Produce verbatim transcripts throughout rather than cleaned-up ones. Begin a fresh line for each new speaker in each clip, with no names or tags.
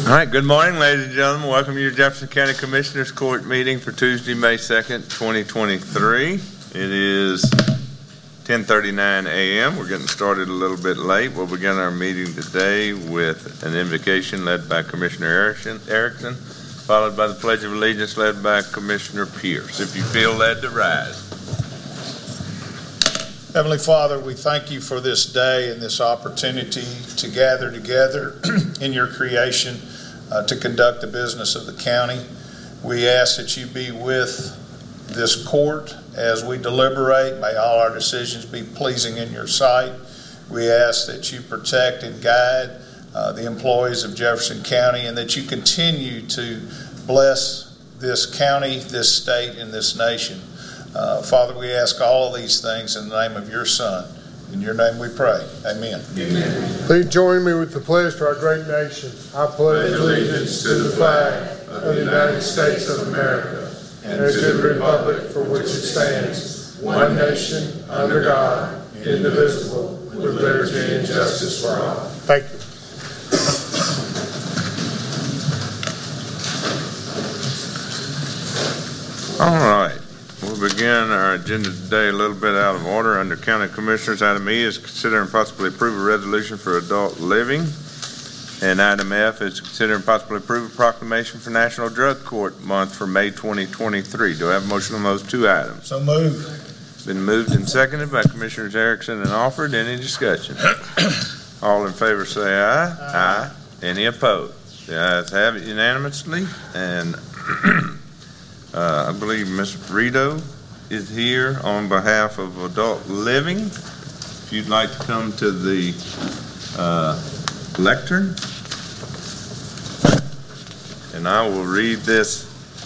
All right, good morning, ladies and gentlemen. Welcome to your Jefferson County Commissioners Court meeting for Tuesday, May second, twenty twenty-three. It is ten thirty-nine a m We're getting started a little bit late. We'll begin our meeting today with an invocation led by Commissioner Erickson, Erickson, followed by the Pledge of Allegiance led by Commissioner Pierce. If you feel led to rise.
Heavenly Father, we thank you for this day and this opportunity to gather together in your creation uh, to conduct the business of the county. We ask that you be with this court as we deliberate. May all our decisions be pleasing in your sight. We ask that you protect and guide uh, the employees of Jefferson County, and that you continue to bless this county, this state, and this nation. Uh, Father, we ask all of these things in the name of your Son. In your name we pray. Amen.
Amen. Please join me with the pledge to our great nation. I pledge allegiance to the flag of the United States of America and to the republic for which it stands, one nation, under God, indivisible, with liberty and justice for all. Thank
you. All right. We'll begin our agenda today a little bit out of order. Under County Commissioners, item E is consider and possibly approve a resolution for adult living. And item F is consider and possibly approve a proclamation for National Drug Court Month for May twenty twenty-three. Do I have a motion on those two items?
So moved.
Been moved and seconded by Commissioners Erickson and Alford. Any discussion? All in favor say aye. Aye. Aye. Any opposed? The ayes have it unanimously. And Uh, I believe Miz Rito is here on behalf of Adult Living. If you'd like to come to the uh, lectern. And I will read this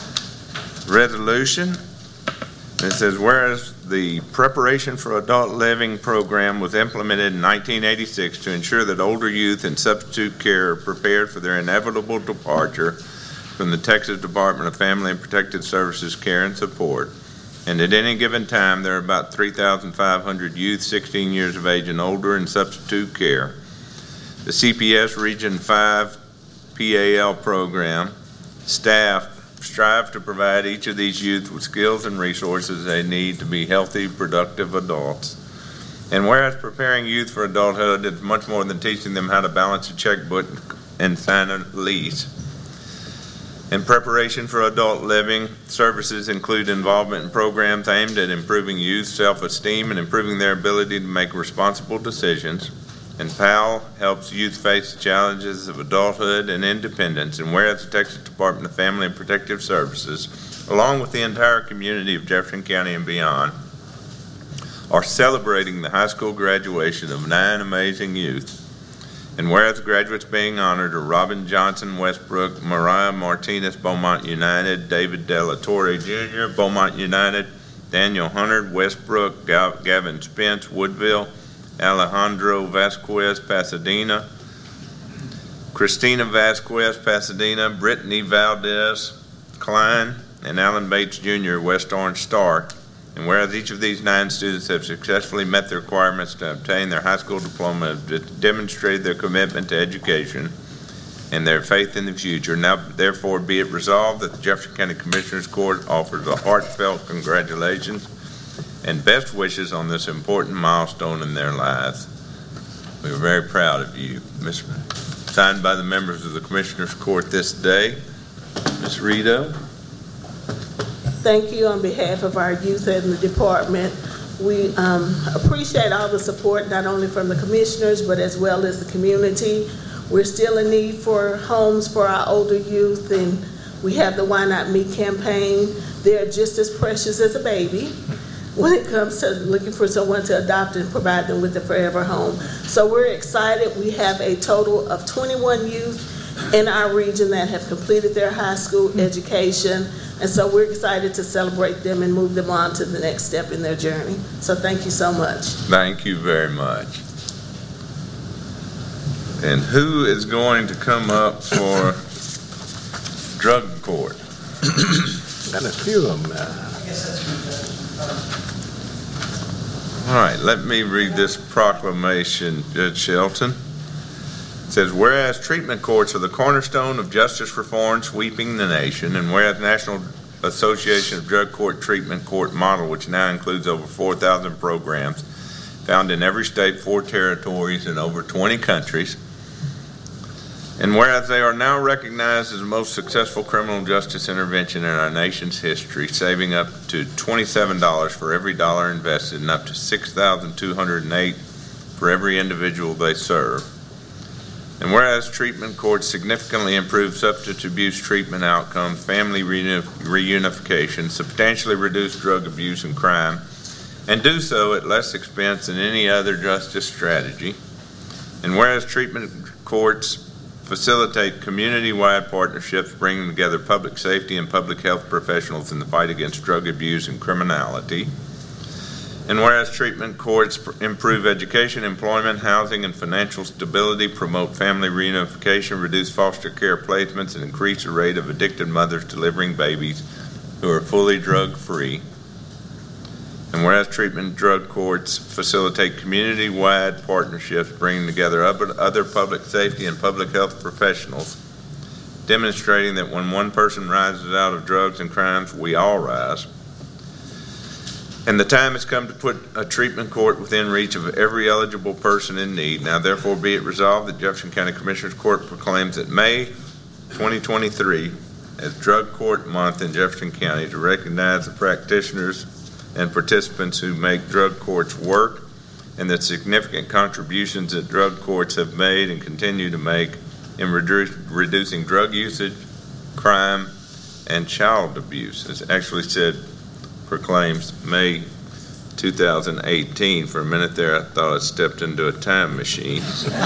resolution. It says, whereas the Preparation for Adult Living program was implemented in nineteen eighty-six to ensure that older youth in substitute care are prepared for their inevitable departure from the Texas Department of Family and Protective Services care and support, and at any given time there are about three thousand five hundred youth sixteen years of age and older in substitute care. The C P S Region five P A L program staff strive to provide each of these youth with skills and resources they need to be healthy, productive adults. And whereas preparing youth for adulthood is much more than teaching them how to balance a checkbook and sign a lease. In preparation for adult living, services include involvement in programs aimed at improving youth self-esteem and improving their ability to make responsible decisions. And P A L helps youth face the challenges of adulthood and independence. And whereas the Texas Department of Family and Protective Services, along with the entire community of Jefferson County and beyond, are celebrating the high school graduation of nine amazing youth. And whereas graduates being honored are Robin Johnson, Westbrook, Mariah Martinez, Beaumont United, David De La Torre Junior, Beaumont United, Daniel Hunter, Westbrook, Gavin Spence, Woodville, Alejandro Vasquez, Pasadena, Christina Vasquez, Pasadena, Brittany Valdez, Klein, and Alan Bates Junior, West Orange Star. And whereas each of these nine students have successfully met the requirements to obtain their high school diploma, demonstrated their commitment to education and their faith in the future, now therefore be it resolved that the Jefferson County Commissioners Court offers a heartfelt congratulations and best wishes on this important milestone in their lives. We are very proud of you. Miz Signed by the members of the Commissioners Court this day. Miz Rito.
Thank you on behalf of our youth and the department. We um, appreciate all the support, not only from the commissioners, but as well as the community. We're still in need for homes for our older youth, and we have the Why Not Me campaign. They're just as precious as a baby when it comes to looking for someone to adopt and provide them with a forever home. So we're excited. We have a total of twenty-one youth in our region that have completed their high school education. And so we're excited to celebrate them and move them on to the next step in their journey. So thank you so much.
Thank you very much. And who is going to come up for drug court?
Got a few of them now.
All right, let me read this proclamation, Judge Shelton. It says, whereas treatment courts are the cornerstone of justice reform sweeping the nation, and whereas National Association of Drug Court Treatment Court model, which now includes over four thousand programs found in every state, four territories, and over twenty countries, and whereas they are now recognized as the most successful criminal justice intervention in our nation's history, saving up to twenty-seven dollars for every dollar invested and up to six thousand two hundred eight for every individual they serve. And whereas treatment courts significantly improve substance abuse treatment outcomes, family reuni- reunification, substantially reduce drug abuse and crime, and do so at less expense than any other justice strategy. And whereas treatment courts facilitate community-wide partnerships bringing together public safety and public health professionals in the fight against drug abuse and criminality. And whereas treatment courts improve education, employment, housing, and financial stability, promote family reunification, reduce foster care placements, and increase the rate of addicted mothers delivering babies who are fully drug-free. And whereas treatment drug courts facilitate community-wide partnerships bringing together other public safety and public health professionals, demonstrating that when one person rises out of drugs and crimes, we all rise. And the time has come to put a treatment court within reach of every eligible person in need. Now therefore be it resolved that Jefferson County Commissioners Court proclaims that May twenty twenty-three as Drug Court Month in Jefferson County to recognize the practitioners and participants who make drug courts work and the significant contributions that drug courts have made and continue to make in redu- reducing drug usage, crime, and child abuse. It's actually said proclaims May two thousand eighteen. For a minute there, I thought I stepped into a time machine.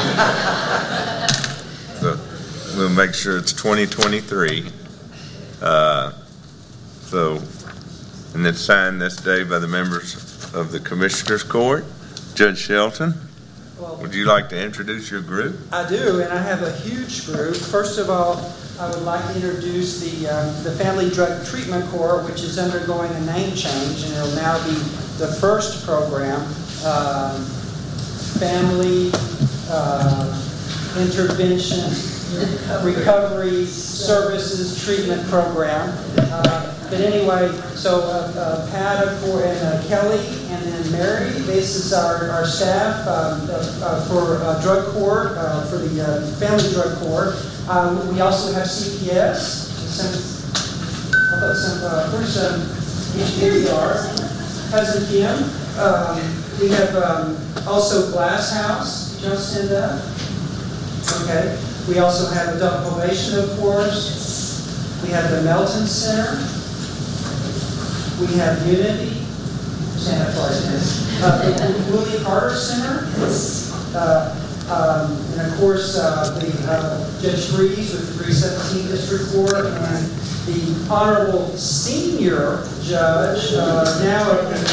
So we'll make sure it's twenty twenty-three. Uh, so, and it's signed this day by the members of the Commissioners Court. Judge Shelton,
well,
would you like to introduce your group?
I do, and I have a huge group. First of all, I would like to introduce the um, the Family Drug Treatment Corps, which is undergoing a name change, and it'll now be the first program, um, Family uh, Intervention Recovery Services Treatment Program. Uh, but anyway, so uh, uh, Pat for, and uh, Kelly, and then Mary. This is our, our staff um, uh, for uh, drug court, uh, for the uh, Family Drug Court. Um, we also have C P S. Some, I thought some, uh, where's um, here we are, Cousin Kim. Um, we have um, also Glass House. Did y'all stand up? Okay. We also have adult probation, of course. We have the Melton Center. We have Unity. Stand up twice, uh, the Willie Carter Center. Uh, Um, and of course, uh, the uh, Judge Freeze with the three seventeen District Court, and the Honorable Senior Judge, uh, now in the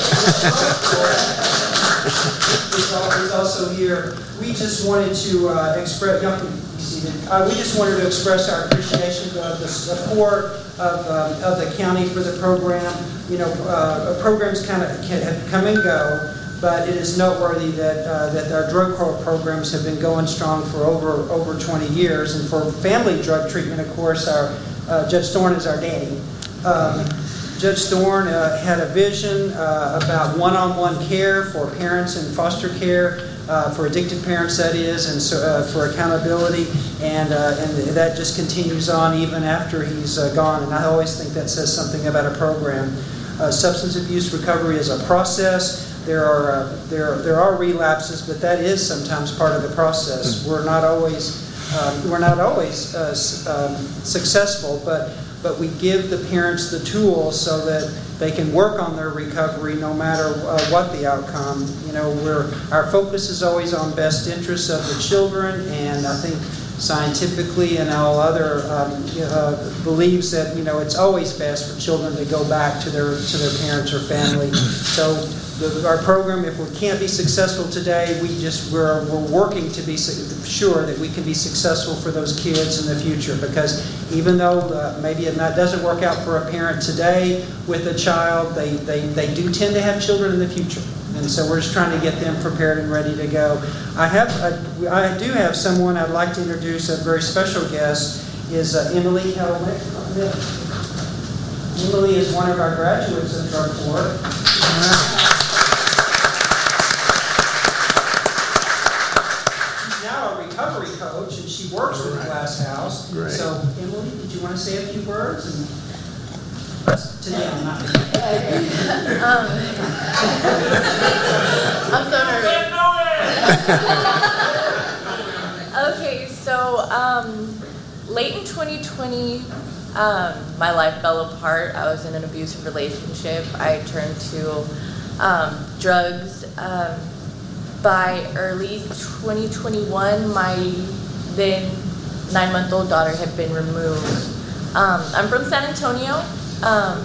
uh, is also here. We just wanted to uh, express, y'all can be seated. Uh, we just wanted to express our appreciation of the support of, um, of the county for the program. You know, uh, programs kind of have come and go. But it is noteworthy that uh, that our drug court programs have been going strong for over over twenty years, and for family drug treatment, of course, our uh, Judge Thorne is our daddy. Um, Judge Thorne uh, had a vision uh, about one-on-one care for parents in foster care, uh, for addicted parents, that is, and so, uh, for accountability, and uh, and that just continues on even after he's uh, gone. And I always think that says something about a program. Uh, substance abuse recovery is a process. There are uh, there there are relapses, but that is sometimes part of the process. We're not always um, we're not always uh, um, successful, but but we give the parents the tools so that they can work on their recovery no matter uh, what the outcome. You know, we're our focus is always on best interests of the children, and I think scientifically and all other um, uh, believes that you know it's always best for children to go back to their to their parents or family. So. The, our program, if we can't be successful today, we just we're we're working to be sure that we can be successful for those kids in the future. Because even though uh, maybe it not, doesn't work out for a parent today with a child, they, they they do tend to have children in the future. And so we're just trying to get them prepared and ready to go. I have, a, I do have someone I'd like to introduce, a very special guest, is uh, Emily Helmick. Emily is one of our graduates of Drug Court. She's now a recovery coach, and she works with Glass House.
Great.
So, Emily, did you want to say a few words? And today I'm not.
um, I'm so nervous. Okay, so um, late in twenty twenty, um, my life fell apart. I was in an abusive relationship. I turned to um, drugs. Um, by early twenty twenty-one, my then nine-month-old daughter had been removed. Um, I'm from San Antonio. Um,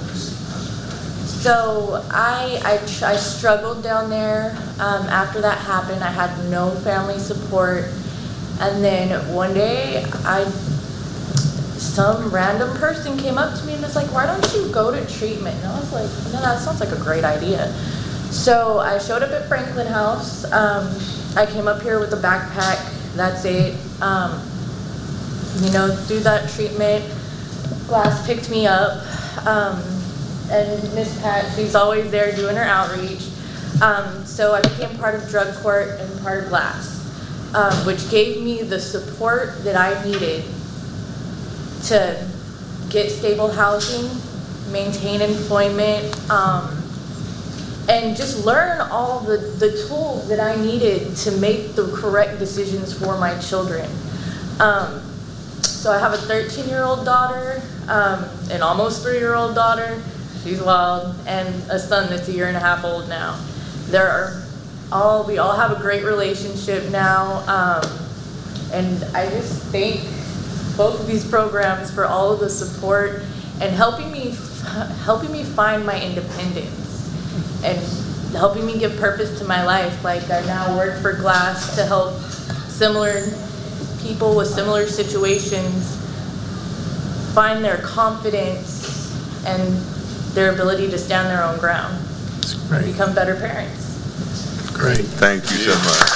so I, I, I struggled down there. Um, after that happened, I had no family support. And then one day, I, some random person came up to me and was like, why don't you go to treatment? And I was like, no, that sounds like a great idea. So I showed up at Franklin House. Um, I came up here with a backpack. That's it. Um, you know, through that treatment, Glass picked me up. Um, and Miss Pat, she's always there doing her outreach. Um, so I became part of Drug Court and part of Glass, um, which gave me the support that I needed to get stable housing, maintain employment, um, and just learn all the, the tools that I needed to make the correct decisions for my children. Um, so I have a thirteen-year-old daughter, um, an almost three-year-old daughter, she's wild, and a son that's a year and a half old now. There are all, we all have a great relationship now, um, and I just thank both of these programs for all of the support and helping me, helping me find my independence. And helping me give purpose to my life. Like, I now work for Glass to help similar people with similar situations find their confidence and their ability to stand their own ground.
That's great.
And become better parents.
Great.
Thank you so much.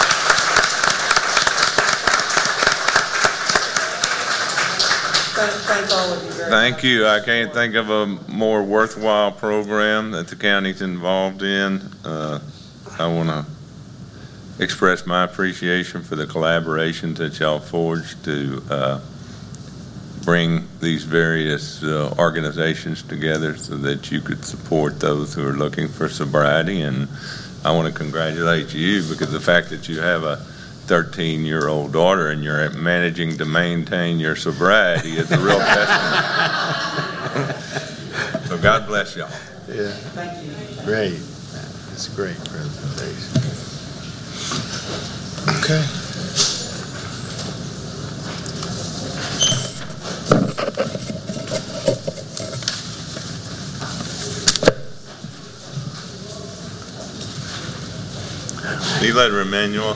Thank, thank all of you very
Thank
much.
you. I can't think of a more worthwhile program that the county's involved in. Uh, I want to express my appreciation for the collaborations that y'all forged to uh, bring these various uh, organizations together so that you could support those who are looking for sobriety. And I want to congratulate you because the fact that you have a thirteen-year-old daughter and you're managing to maintain your sobriety is a real testament. So God bless y'all.
Yeah.
Thank you.
Great. That's a great presentation. Okay.
See you later, Emmanuel.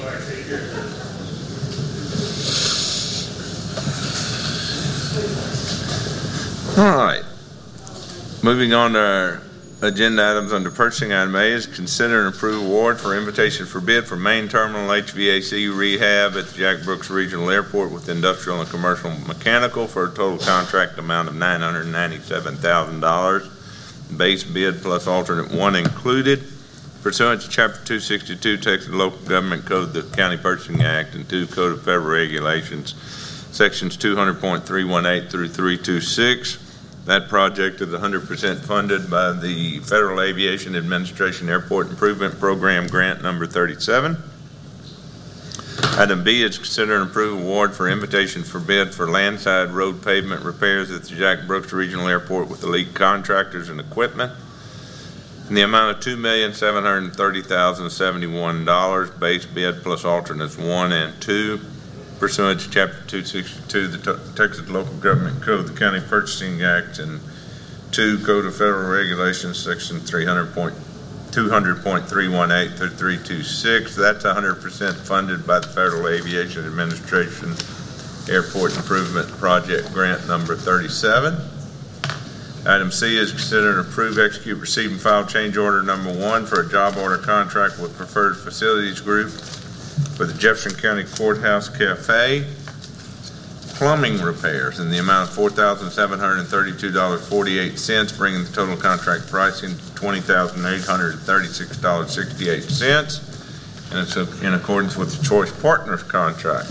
All right. Moving on to our agenda items under purchasing, item A is consider and approve award for invitation for bid for main terminal H V A C rehab at the Jack Brooks Regional Airport with industrial and commercial mechanical for a total contract amount of nine hundred ninety-seven thousand dollars. Base bid plus alternate one included. Pursuant to Chapter two sixty-two Texas Local Government Code, the County Purchasing Act, and two Code of Federal Regulations, Sections two hundred point three one eight through three twenty-six. That project is one hundred percent funded by the Federal Aviation Administration Airport Improvement Program Grant Number thirty-seven. Item B is consider and approve award for invitation for bid for landside road pavement repairs at the Jack Brooks Regional Airport with elite contractors and equipment in the amount of two million seven hundred thirty thousand seventy-one dollars, base bid plus alternates one and two. Pursuant to Chapter two sixty-two, the Texas Local Government Code, the County Purchasing Act, and two Code of Federal Regulations, Section two hundred point three one eight through three twenty-six. That's one hundred percent funded by the Federal Aviation Administration Airport Improvement Project Grant Number thirty-seven. Item C is consider and approve, execute, receive, and file change order number one for a job order contract with Preferred Facilities Group for the Jefferson County Courthouse Cafe plumbing repairs in the amount of four thousand seven hundred thirty-two dollars and forty-eight cents, bringing the total contract pricing to twenty thousand eight hundred thirty-six dollars and sixty-eight cents, and it's in accordance with the Choice Partners contract.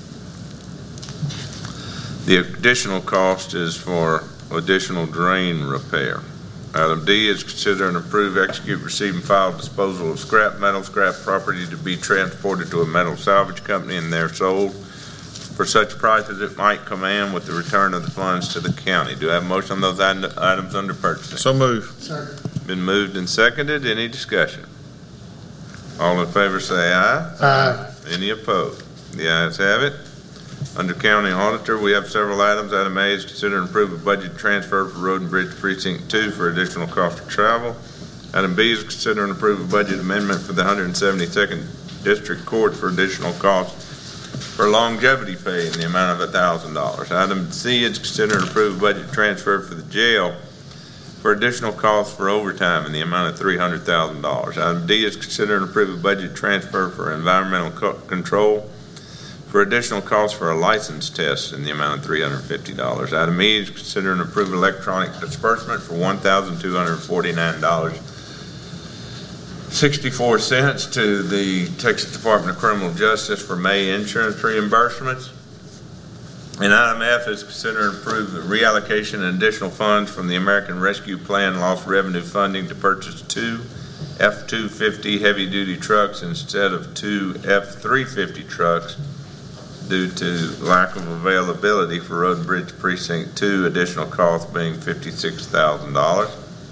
The additional cost is for additional drain repair. Item D is consider and approve, execute, receive, and file disposal of scrap metal, scrap property to be transported to a metal salvage company and there sold for such price as it might command with the return of the funds to the county. Do I have a motion on those items under purchasing?
So move.
Second.
Been moved and seconded. Any discussion? All in favor say aye.
Aye.
Any opposed? The ayes have it. Under County Auditor, we have several items. Item A is consider and approve a budget transfer for Road and Bridge Precinct two for additional cost of travel. Item B is consider and approve a budget amendment for the one hundred seventy-second District Court for additional costs for longevity pay in the amount of one thousand dollars. Item C is consider and approve a budget transfer for the jail for additional costs for overtime in the amount of three hundred thousand dollars. Item D is consider and approve a budget transfer for environmental co- control for additional costs for a license test in the amount of three hundred fifty dollars. Item E is consider and approve electronic disbursement for one thousand two hundred forty-nine dollars and sixty-four cents to the Texas Department of Criminal Justice for May insurance reimbursements. And item F is consider and approve the reallocation and additional funds from the American Rescue Plan lost revenue funding to purchase two F two fifty heavy-duty trucks instead of two F three fifty trucks due to lack of availability for Road and Bridge Precinct two, additional cost being fifty-six thousand dollars.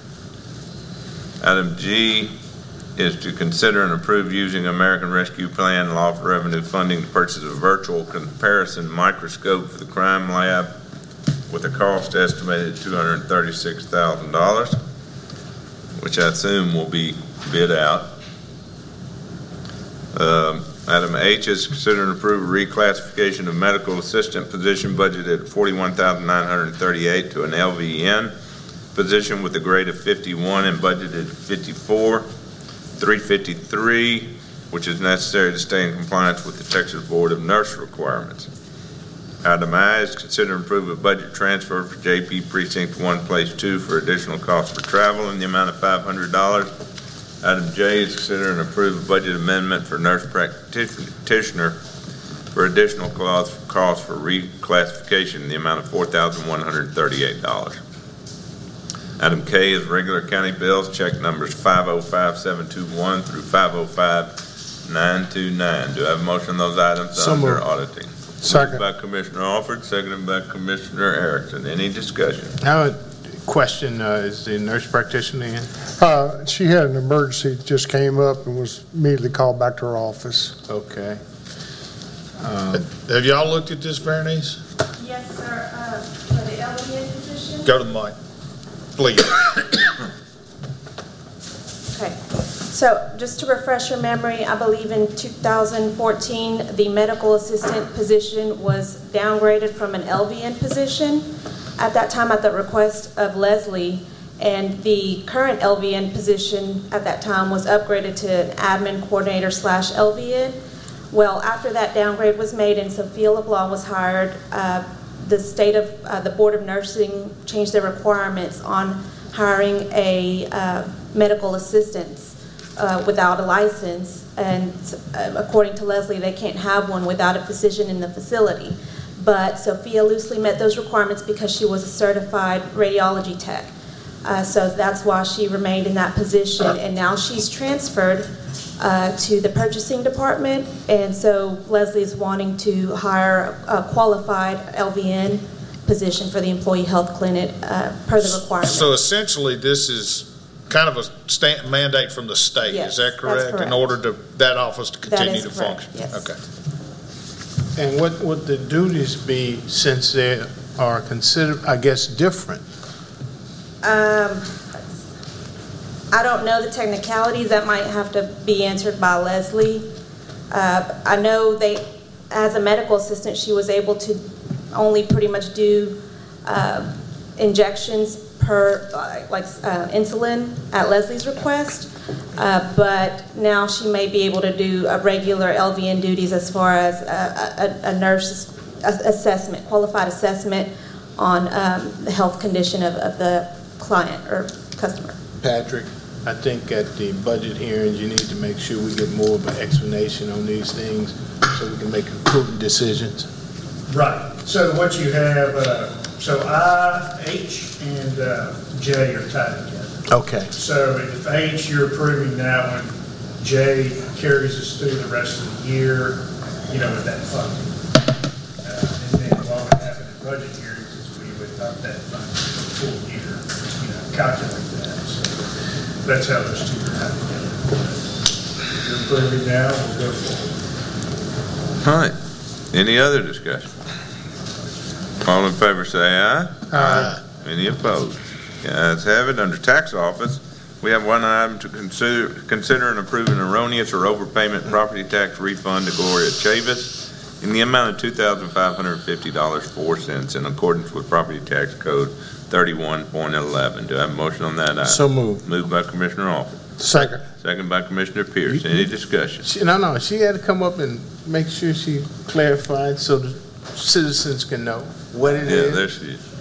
Item G is to consider and approve using American Rescue Plan lost revenue funding to purchase a virtual comparison microscope for the crime lab with a cost estimated at two hundred thirty-six thousand dollars, which I assume will be bid out. Um, Item H is consider and approve a reclassification of medical assistant position budgeted at forty-one thousand nine hundred thirty-eight dollars to an L V N position with a grade of fifty-one and budgeted fifty-four thousand three hundred fifty-three dollars, which is necessary to stay in compliance with the Texas Board of Nurse requirements. Item I is consider and approve a budget transfer for J P Precinct one, Place two for additional costs for travel in the amount of five hundred dollars. Item J is consider and approve a budget amendment for nurse practitioner for additional costs for reclassification in the amount of four thousand one hundred thirty-eight dollars. Item K is regular county bills, check numbers five oh five seven two one through five oh five nine two nine. Do I have a motion on those items
So
under
moved.
auditing?
Second.
Moved by Commissioner Alford, seconded by Commissioner Erickson. Any discussion?
Now, a question, uh, is the nurse practitioner in?
Uh, she had an emergency, just came up and was immediately called back to her office.
Okay. Um,
Have y'all looked at this, Bernice?
Yes, sir, uh, for the L V N position?
Go to the mic, please.
Okay, so just to refresh your memory, I believe in two thousand fourteen, the medical assistant position was downgraded from an L V N position. At that time, at the request of Leslie, and the current L V N position at that time was upgraded to an admin coordinator slash L V N. Well, after that downgrade was made and Sophia LeBlanc was hired, uh, the state of, uh, the Board of Nursing changed their requirements on hiring a uh, medical assistant uh, without a license. And uh, according to Leslie, they can't have one without a physician in the facility. But Sophia loosely met those requirements because she was a certified radiology tech. Uh, so that's why she remained in that position. And now she's transferred uh, to the purchasing department. And so Leslie is wanting to hire a qualified L V N position for the employee health clinic uh, per the requirement.
So essentially, this is kind of a sta- mandate from the state,
Yes,
is that
that's
correct?
correct.
In order to, that office to
That
continue
is
to
correct,
function?
yes.
Okay.
And what would the duties be, since they are considered, I guess, different?
Um, I don't know the technicalities. That might have to be answered by Leslie. Uh, I know they, as a medical assistant, she was able to only pretty much do uh, injections per, uh, like uh, insulin at Leslie's request. Uh, But now she may be able to do a regular L V N duties as far as a, a, a nurse's assessment, qualified assessment on um, the health condition of, of the client or customer.
Patrick, I think at the budget hearings, you need to make sure we get more of an explanation on these things so we can make prudent decisions.
Right. So what you have, uh, so I, H, and uh, J are tied together.
Okay.
So if H, you're approving that one, J carries us through the rest of the year, you know, with that funding. Uh, And then what would happen in budget hearings is we would up that funding for the full year, you know, calculate that. So that's how those two are tied together. If you're approving now, we'll go forward.
All right. Any other discussion? All in favor say aye.
Aye.
Any opposed? The ayes have it. Under tax office, we have one item to consider, consider and approve an erroneous or overpayment property tax refund to Gloria Chavis in the amount of two thousand five hundred fifty dollars and four cents in accordance with property tax code thirty-one point eleven. Do I have a motion on that item?
So moved.
Moved by Commissioner Alford.
Second.
Second by Commissioner Pierce. Any discussion?
She, no, no, she had to come up and make sure she clarified so the citizens can know what it
Yeah,
is.
there she is.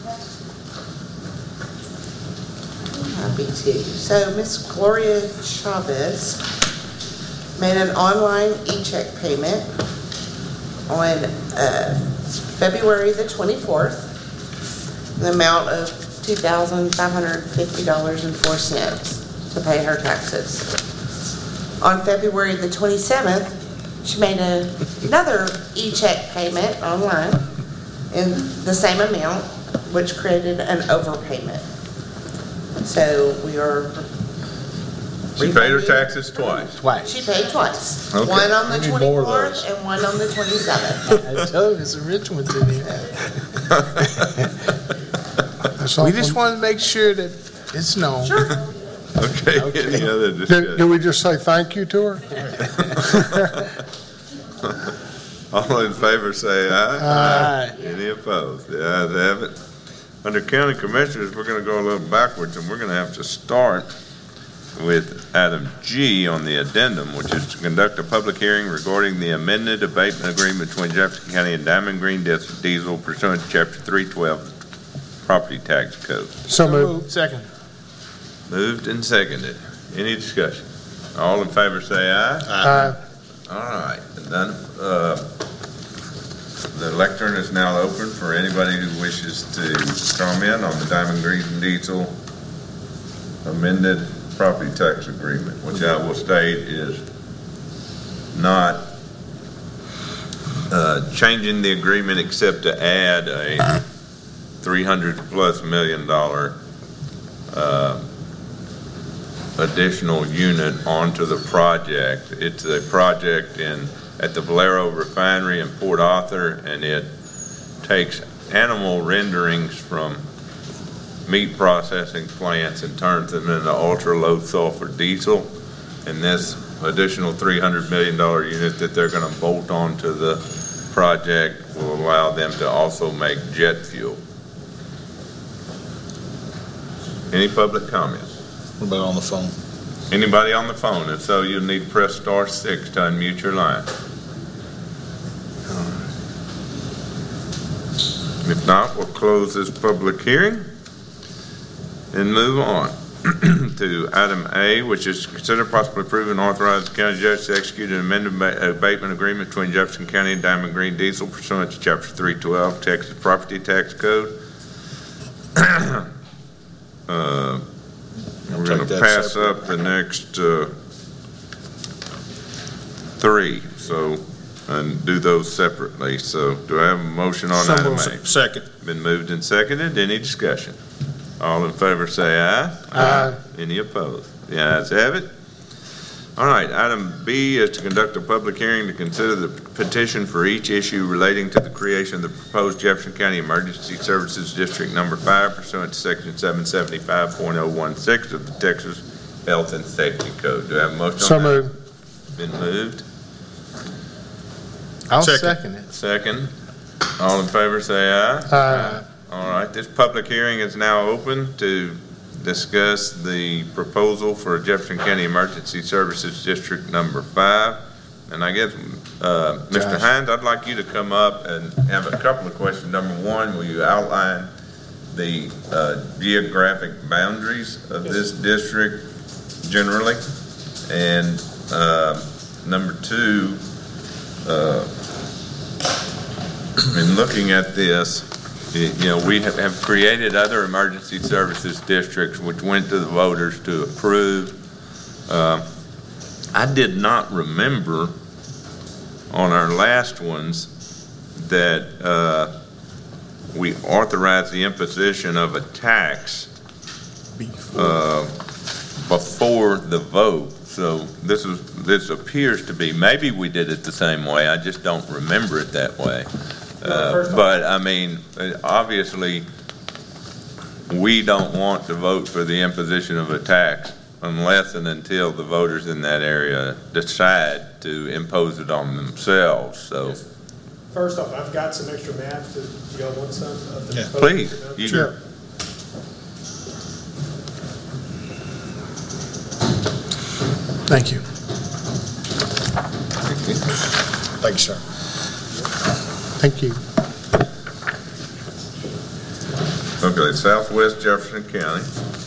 Happy to. So Miss Gloria Chavez made an online e-check payment on uh, February the twenty-fourth, the amount of two thousand five hundred fifty dollars and four cents to pay her taxes. On February the twenty-seventh, she made a, another e-check payment online in the same amount, which created an overpayment. So we are.
She paid her
refunding-
taxes twice.
Twice.
She paid twice.
Okay.
One on the
We need more of
twenty-fourth
those.
and one on the twenty-seventh.
I told you, there's some rich ones in here.
That's
We
all
just
from-
want to make sure that it's known.
Sure.
Okay,
Okay.
any other
Do,
discussion?
do we just say thank you to her?
All in favor say aye.
Aye.
Any opposed? The ayes have it. Under County Commissioners, we're going to go a little backwards, and we're going to have to start with item G on the addendum, which is to conduct a public hearing regarding the amended abatement agreement between Jefferson County and Diamond Green Diesel pursuant to Chapter three twelve Property Tax Code.
So moved.
Second.
Moved and seconded. Any discussion? All in favor say aye.
Aye.
All right, and then, uh, the lectern is now open for anybody who wishes to comment on the Diamond Green Diesel amended property tax agreement, which I will state is not uh, changing the agreement except to add a three hundred plus million dollar uh, additional unit onto the project. It's a project in at the Valero Refinery in Port Arthur, and it takes animal renderings from meat processing plants and turns them into ultra-low sulfur diesel. And this additional three hundred million dollar unit that they're going to bolt onto the project will allow them to also make jet fuel. Any public comments?
What about on the phone?
Anybody on the phone? If so, you'll need to press star six to unmute your line. If not, we'll close this public hearing and move on to item A, which is to consider possibly approving and authorize the county judge to execute an amended abatement agreement between Jefferson County and Diamond Green Diesel pursuant to Chapter three twelve Texas Property Tax Code. uh, We're going
take
to
that
pass
separate.
up the next uh, three, so, and do those separately. So do I have a motion on item A?
Second.
Been moved and seconded. Any discussion? All in favor say aye.
Aye.
Any opposed? The ayes have it. All right, item B is to conduct a public hearing to consider the petition for each issue relating to the creation of the proposed Jefferson County Emergency Services District Number Five pursuant to Section seven seventy-five point oh one six of the Texas Health and Safety Code. Do I have a motion
So
on that?
moved.
Been moved.
I'll
Second.
second it.
Second. All in favor say aye.
Aye.
All right, this public hearing is now open to discuss the proposal for Jefferson County Emergency Services District Number Five. And I guess, uh, Mister
Josh.
Hines, I'd like you to come up and have a couple of questions. Number one, will you outline the uh, geographic boundaries of this district generally? And uh, number two, uh, in looking at this, you know, we have, have created other emergency services districts which went to the voters to approve. Uh, I did not remember on our last ones that uh, we authorized the imposition of a tax uh, before the vote. So this is this appears to be, maybe we did it the same way. I just don't remember it that way. Uh, but I mean, obviously, we don't want to vote for the imposition of a tax unless and until the voters in that area decide to impose it on themselves. So,
yes. First off, I've got some extra maps. Do y'all want some? Of the
Yeah.
Please. You
Sure.
Thank you.
Thank you, sir.
Thank you.
Okay, Southwest Jefferson County.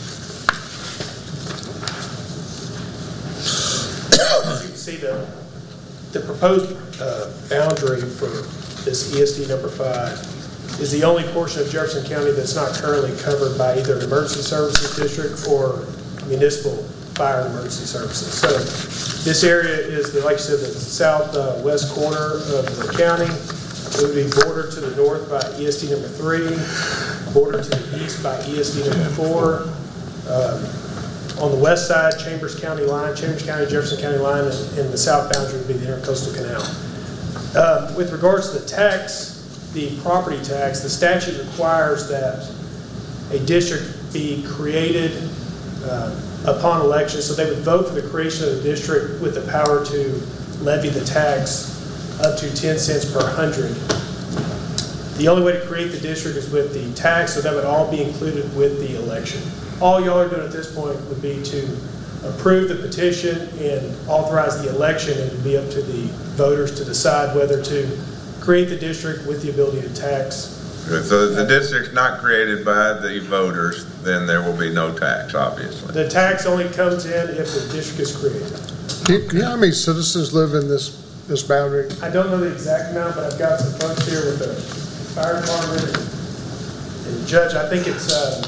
As you can see, the, the proposed uh, boundary for this E S D number five is the only portion of Jefferson County that's not currently covered by either an emergency services district or municipal fire and emergency services. So this area is, the, like I said, the southwest corner of the county. It would be bordered to the north by E S D number three, bordered to the east by E S D number four. Um, on the west side, Chambers County line, Chambers County, Jefferson County line, and, and the south boundary would be the Intercoastal Canal. Um, with regards to the tax, the property tax, the statute requires that a district be created uh, upon election, so they would vote for the creation of the district with the power to levy the tax up to ten cents per hundred. The only way to create the district is with the tax, so that would all be included with the election. All y'all are doing at this point would be to approve the petition and authorize the election, and it would be up to the voters to decide whether to create the district with the ability to tax.
So if the district's not created by the voters, then there will be no tax, obviously.
The tax only comes in if the district is created.
Do you do you know how many citizens live in this, this boundary?
I don't know the exact amount, but I've got some folks here with the fire department and, and judge. I think it's, uh,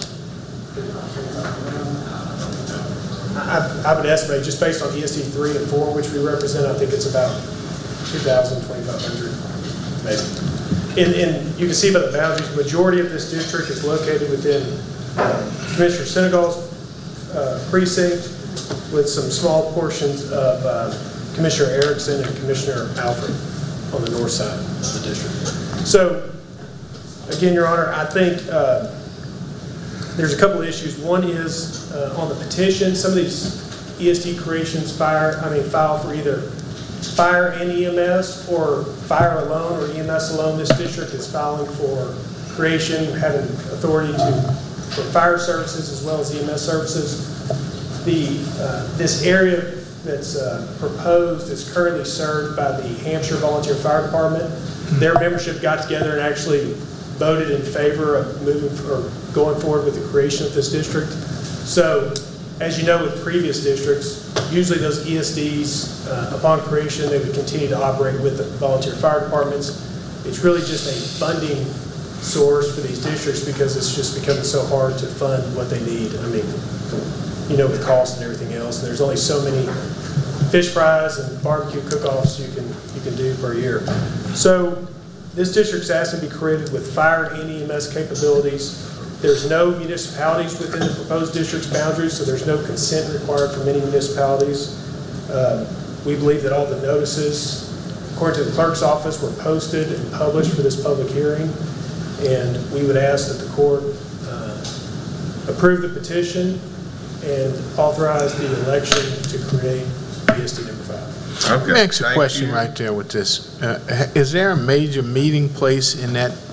I, I would estimate, just based on E S D three and four, which we represent, I think it's about two thousand, twenty-five hundred, maybe. And, and you can see by the boundaries, the majority of this district is located within uh, Commissioner Senegal's uh, precinct, with some small portions of uh, Commissioner Erickson and Commissioner Alfred on the north side of the district. So, again, Your Honor, I think uh, there's a couple of issues. One is uh, on the petition. Some of these E S D creations fire, I mean, file for either fire and E M S or fire alone or E M S alone. This district is filing for creation, having authority to for fire services as well as E M S services. The uh, this area that's uh, proposed is currently served by the Hampshire Volunteer Fire Department. Their membership got together and actually voted in favor of moving or going forward with the creation of this district. So, as you know, with previous districts, usually those E S Ds, uh, upon creation, they would continue to operate with the volunteer fire departments. It's really just a funding source for these districts because it's just becoming so hard to fund what they need. I mean, you know, with cost and everything else, and there's only so many fish fries and barbecue cook-offs you can you can do per year. So this district's asked to be created with fire and E M S capabilities. There's no municipalities within the proposed district's boundaries, so there's no consent required from any municipalities. Uh, we believe that all the notices, according to the clerk's office, were posted and published for this public hearing, and we would ask that the court uh, approve the petition and authorize the election to create E S D number five.
Okay.
Let me ask you a
Thank
question
you.
right there with this. Uh, is there a major meeting place in that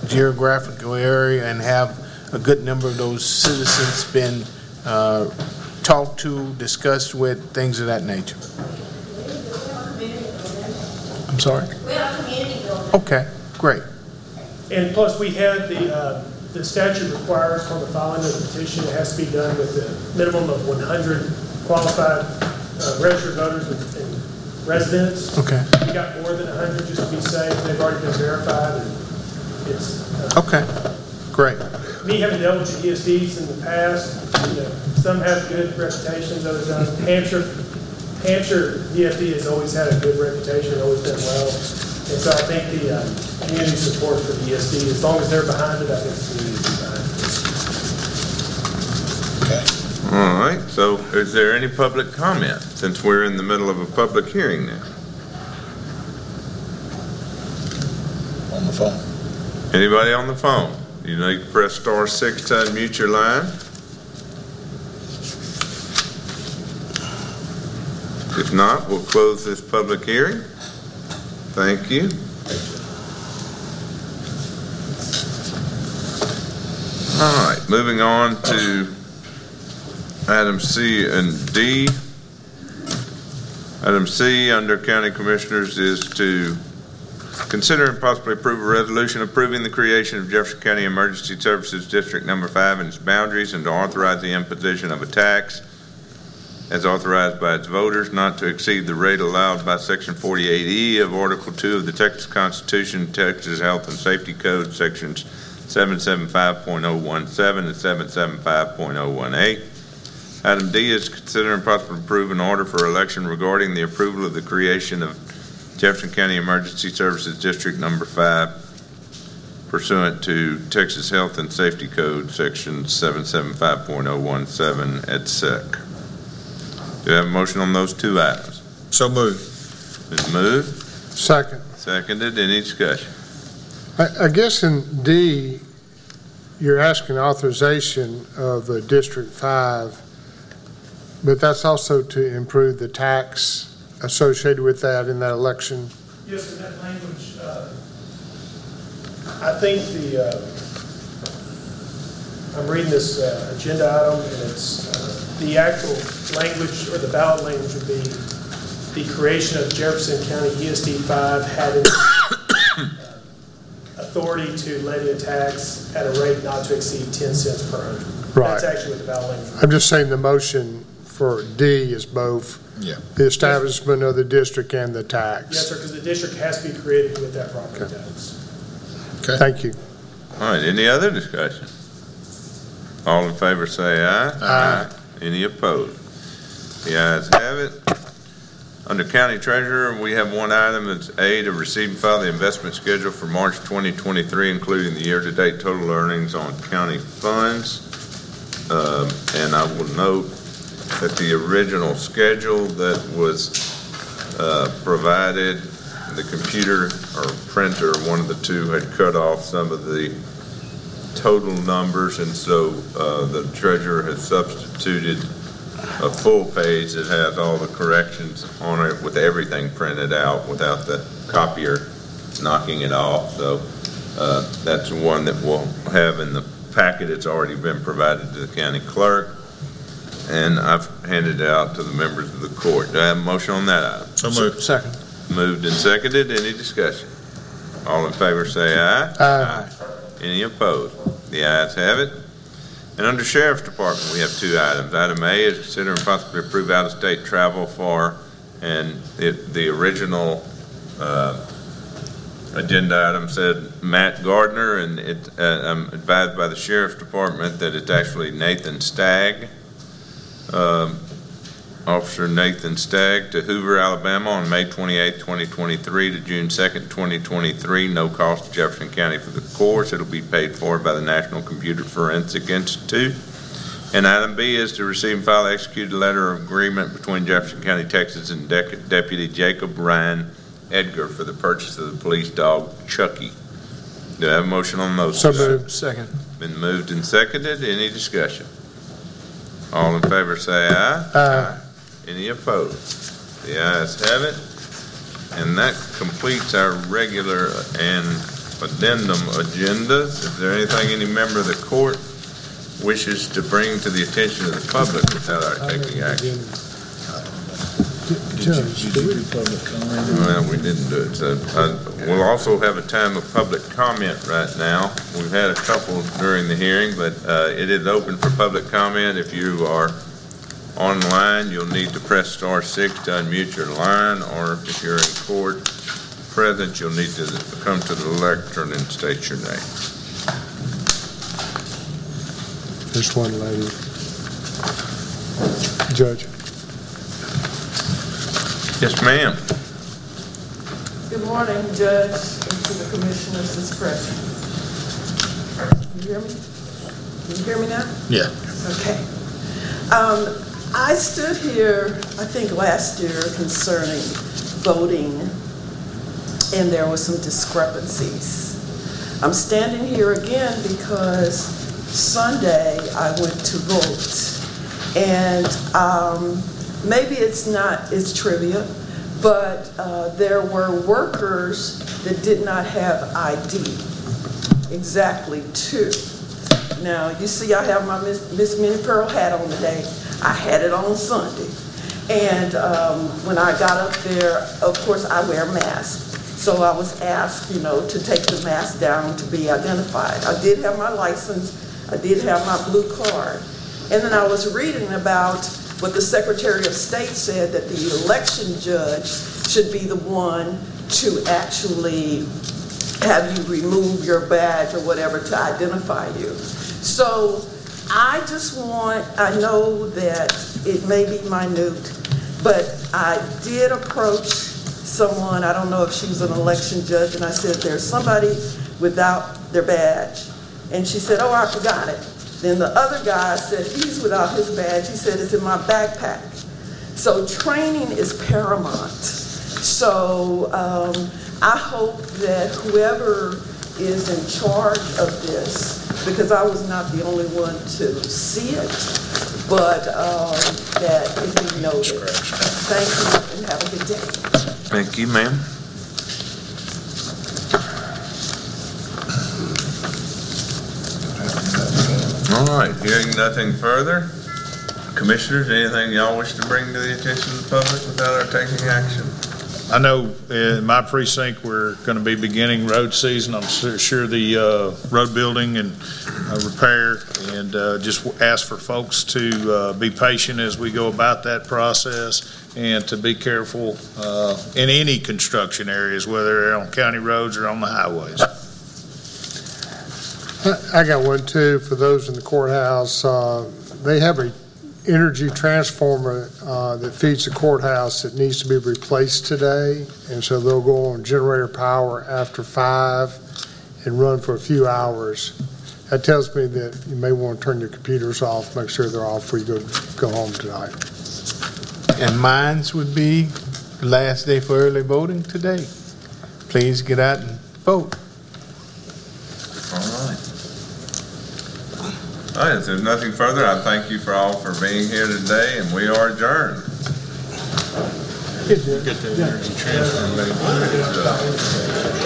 geographical area and have a good number of those citizens been uh, talked to, discussed with, things of that nature. I'm sorry?
We have a community building.
Okay, great.
And plus, we had the, uh, the statute requires for the filing of the petition, it has to be done with a minimum of one hundred qualified uh, registered voters and and residents.
Okay.
We got more than one hundred just to be safe. They've already been verified, and it's. uh,
Okay, great.
Me having dealt with the E S Ds in the past, you know, some have good reputations, others don't. Hampshire, Hampshire D F D has always had a good reputation, always done well. And so I think the uh, community support for the E S D, as long as they're behind it, I think the community is behind it.
Okay.
All right, so is there any public comment, since we're in the middle of a public hearing now?
On the phone.
Anybody on the phone? You need to press star six to unmute your line. If not, we'll close this public hearing. Thank you. All right, moving on to item C and D. Item C under County Commissioners is to consider and possibly approve a resolution approving the creation of Jefferson County Emergency Services District Number Five and its boundaries, and to authorize the imposition of a tax as authorized by its voters not to exceed the rate allowed by Section forty-eight E of Article two of the Texas Constitution, Texas Health and Safety Code, Sections seven seventy-five point oh one seven and seven seventy-five point oh one eight. Item D is consider and possibly approve an order for election regarding the approval of the creation of Jefferson County Emergency Services District Number Five pursuant to Texas Health and Safety Code, Section seven seventy-five point oh one seven et sec. Do you have a motion on those two items?
So moved.
Been moved,
Second.
seconded. Any discussion?
I, I guess in D, you're asking authorization of the District Five, but that's also to improve the tax associated with that in that election.
Yes, in that language, uh, I think the, uh, I'm reading this uh, agenda item, and it's, uh, the actual language, or the ballot language would be, the creation of Jefferson County E S D five having uh, authority to levy a tax at a rate not to exceed ten cents per hundred.
Right.
That's actually what the ballot language would be.
I'm just saying the motion for D is both
Yeah.
the establishment of the district and the tax.
Yes, sir, because the district has to be created with that property
Okay.
tax.
Okay.
Thank you.
All right, any other discussion? All in favor say aye.
Aye.
Any opposed? The ayes have it. Under County Treasurer, we have one item that's A, to receive and file the investment schedule for March twenty twenty-three, including the year-to-date total earnings on county funds. Um, and I will note that the original schedule that was uh, provided, the computer or printer, one of the two, had cut off some of the total numbers, and so uh, the treasurer has substituted a full page that has all the corrections on it with everything printed out without the copier knocking it off. So uh, that's one that we'll have in the packet. It's already been provided to the county clerk, and I've handed it out to the members of the court. Do I have a motion on that item?
So moved.
Second.
Moved and seconded. Any discussion? All in favor say aye.
Aye.
Any opposed? The ayes have it. And under Sheriff's Department, we have two items. Item A is consider and possibly approve out-of-state travel for, and it, the original uh, agenda item said Matt Gardner, and it, uh, I'm advised by the Sheriff's Department that it's actually Nathan Stagg. Um, Officer Nathan Stagg to Hoover, Alabama on May twenty-eighth, twenty twenty-three to June second, twenty twenty-three. No cost to Jefferson County for the course. It'll be paid for by the National Computer Forensic Institute. And item B is to receive and file executed letter of agreement between Jefferson County, Texas and De- Deputy Jacob Ryan Edgar for the purchase of the police dog Chucky. Do I have a motion on those?
So moved.
Second.
Been moved and seconded. Any discussion? All in favor say aye.
Aye.
Any opposed? The ayes have it. And that completes our regular and addendum agendas. Is there anything any member of the court wishes to bring to the attention of the public without our taking action?
Judge, do we-
Well, we didn't do it. So, uh, we'll also have a time of public comment right now. We've had a couple during the hearing, but uh, it is open for public comment. If you are online, you'll need to press star six to unmute your line, or if you're in court present, you'll need to come to the lectern and state your name.
There's one lady. Judge.
Yes, ma'am.
Good morning, Judge, and to the commissioners that's present. Can you hear me? Can you hear me now?
Yeah.
Okay. Um, I stood here, I think last year, concerning voting, and there were some discrepancies. I'm standing here again because Sunday I went to vote, and um, maybe it's not, it's trivia, but uh, there were workers that did not have I D, exactly two. Now, you see I have my Miss, Miss Minnie Pearl hat on today. I had it on Sunday. And um, when I got up there, of course, I wear a mask. So I was asked, you know, to take the mask down to be identified. I did have my license. I did have my blue card. And then I was reading about what the Secretary of State said, that the election judge should be the one to actually have you remove your badge or whatever to identify you. So I just want, I know that it may be minute, but I did approach someone, I don't know if she was an election judge, and I said, there's somebody without their badge. And she said, oh, I forgot it. Then the other guy said, he's without his badge. He said, it's in my backpack. So training is paramount. So um, I hope that whoever is in charge of this, because I was not the only one to see it, but um, that it be noted. Thank you and have a good day.
Thank you, ma'am. All right, hearing nothing further, commissioners, anything y'all wish to bring to the attention of the public without our taking action?
I know in my precinct, we're going to be beginning road season. I'm su- sure the uh, road building and uh, repair, and uh, just ask for folks to uh, be patient as we go about that process, and to be careful uh, in any construction areas, whether they're on county roads or on the highways.
I I got one too for those in the courthouse. Uh, They have a energy transformer uh, that feeds the courthouse that needs to be replaced today, and so they'll go on generator power after five and run for a few hours. That tells me that you may want to turn your computers off, make sure they're off before you go, go home tonight.
And mines would be the last day for early voting today. Please get out and vote.
All right. All right, if there's nothing further, I thank you for all for being here today, and we are adjourned.
Get there.
Get the energy transfer.